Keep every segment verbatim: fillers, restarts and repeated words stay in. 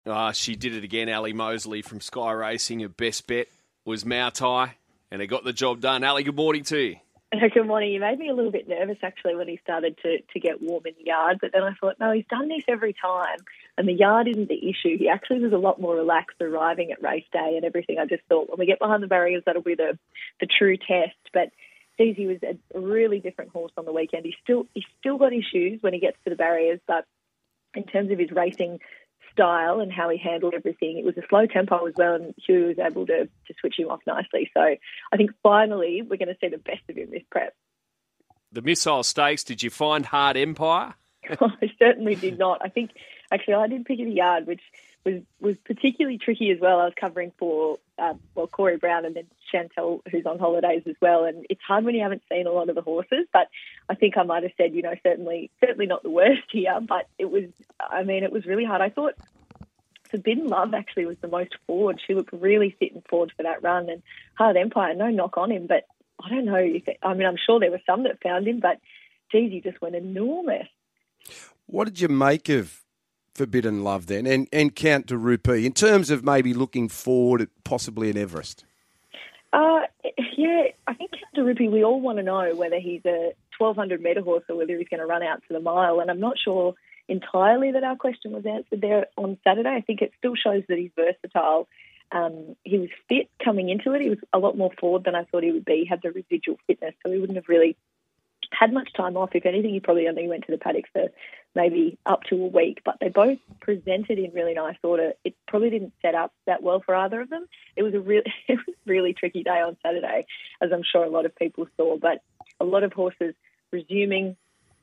Uh, she did it again, Ali Mosley from Sky Racing. Her best bet was Mautai, and it got the job done. Ali, good morning to you. Good morning. You made me a little bit nervous, actually, when he started to, to get warm in the yard. But then I thought, no, he's done this every time, and the yard isn't the issue. He actually was a lot more relaxed arriving at race day and everything. I just thought, when we get behind the barriers, that'll be the, the true test. But Deezy was a really different horse on the weekend. He's still, he's still got issues when he gets to the barriers, but in terms of his racing style and how he handled everything, it was a slow tempo as well, and Hugh was able to, to switch him off nicely. So I think finally we're going to see the best of him this prep. The Missile Stakes, did you find Hard Empire? I certainly did not. I think, actually, I did pick the yard, which was, was particularly tricky as well. I was covering for, uh, well, Corey Brown and then Chantel, who's on holidays as well. And it's hard when you haven't seen a lot of the horses, but I think I might have said, you know, certainly certainly not the worst here, but it was, I mean, it was really hard. I thought Forbidden Love actually was the most forward. She looked really fit and forward for that run. And Hard Empire, no knock on him, but I don't know. If it, I mean, I'm sure there were some that found him, but geez, he just went enormous. What did you make of Forbidden Love then, and, and Count de Rupee, in terms of maybe looking forward at possibly an Everest? Uh, yeah, I think Count de Rupee, we all want to know whether he's a twelve hundred metre horse or whether he's going to run out to the mile, and I'm not sure entirely that our question was answered there on Saturday. I think it still shows that he's versatile. Um, he was fit coming into it. He was a lot more forward than I thought he would be. He had the residual fitness, so he wouldn't have really had much time off. If anything, he probably only went to the paddock for maybe up to a week, but they both presented in really nice order. It probably didn't set up that well for either of them. It was a really, it was a really tricky day on Saturday, as I'm sure a lot of people saw, but a lot of horses resuming,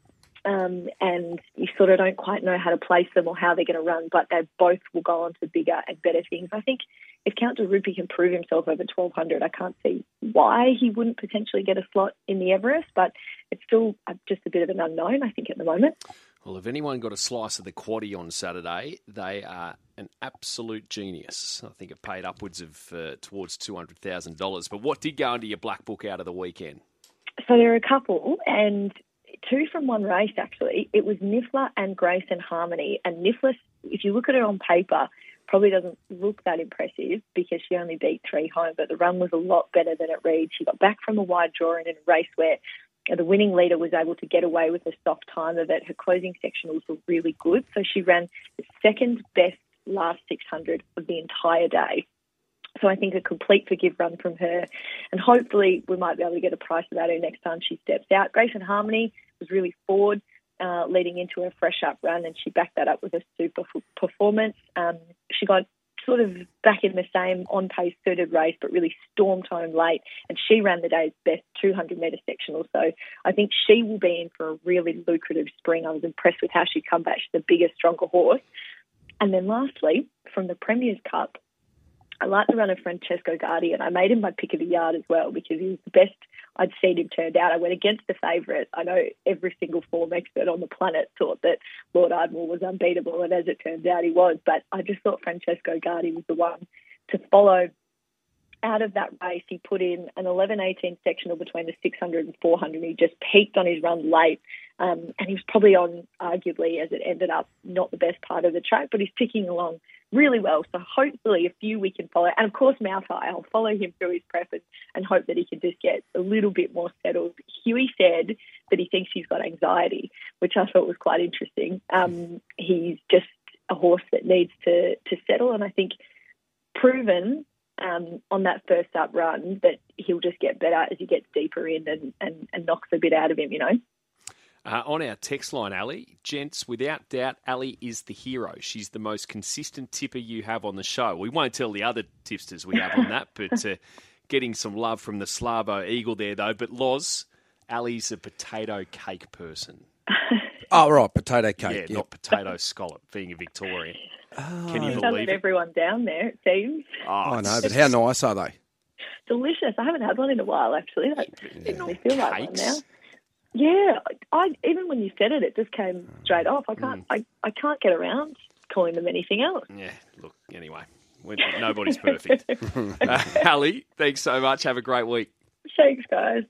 um, and you sort of don't quite know how to place them or how they're going to run, but they both will go on to bigger and better things. I think if Count de Rupee can prove himself over twelve hundred, I can't see why he wouldn't potentially get a slot in the Everest, but it's still just a bit of an unknown, I think, at the moment. Well, if anyone got a slice of the quaddie on Saturday, they are an absolute genius. I think it paid upwards of uh, towards two hundred thousand dollars. But what did go into your black book out of the weekend? So there are a couple, and two from one race, actually. It was Niffler and Grace and Harmony. And Niffler, if you look at it on paper, probably doesn't look that impressive because she only beat three home, but the run was a lot better than it read. She got back from a wide draw in a race where the winning leader was able to get away with a soft timer, that her closing sectionals were really good. So she ran the second best last six hundred of the entire day. So I think a complete forgive run from her. And hopefully we might be able to get a price about her next time she steps out. Grace and Harmony was really forward uh, leading into a fresh up run, and she backed that up with a super f- performance. Um, she got sort of back in the same on-pace suited race, but really stormed home late, and she ran the day's best two hundred metre sectional. So I think she will be in for a really lucrative spring. I was impressed with how she come back. She's a bigger, stronger horse. And then lastly, from the Premier's Cup, I like the run of Francesco Guardi, and I made him my pick of the yard as well because he was the best I'd seen him turned out. I went against the favourite. I know every single form expert on the planet thought that Lord Ardmore was unbeatable, and as it turns out, he was. But I just thought Francesco Guardi was the one to follow. Out of that race, he put in an eleven eighteen sectional between the six hundred and four hundred. He just peaked on his run late, um, and he was probably on, arguably, as it ended up, not the best part of the track, but he's ticking along really well. So hopefully a few we can follow. And of course, Mautai, I'll follow him through his prep and, and hope that he can just get a little bit more settled. Huey said that he thinks he's got anxiety, which I thought was quite interesting. Um, he's just a horse that needs to, to settle, and I think proven um, on that first up run that he'll just get better as he gets deeper in and, and, and knocks a bit out of him, you know. Uh, on our text line, Ali, gents, without doubt, Ali is the hero. She's the most consistent tipper you have on the show. We won't tell the other tipsters we have on that, but uh, getting some love from the Slavo Eagle there, though. But Loz, Ali's a potato cake person. Oh, right, potato cake. Yeah, yep. not potato scallop, being a Victorian. Oh, Can you He's believe let it? everyone down there, it seems. Oh, I know, it's but how nice are they? Delicious. I haven't had one in a while, actually. That makes me feel like one cakes? now. Yeah, I even when you said it, it just came straight off. I can't, mm. I, I can't get around calling them anything else. Yeah, look, anyway, we're, nobody's perfect. uh, Ali, thanks so much. Have a great week. Thanks, guys.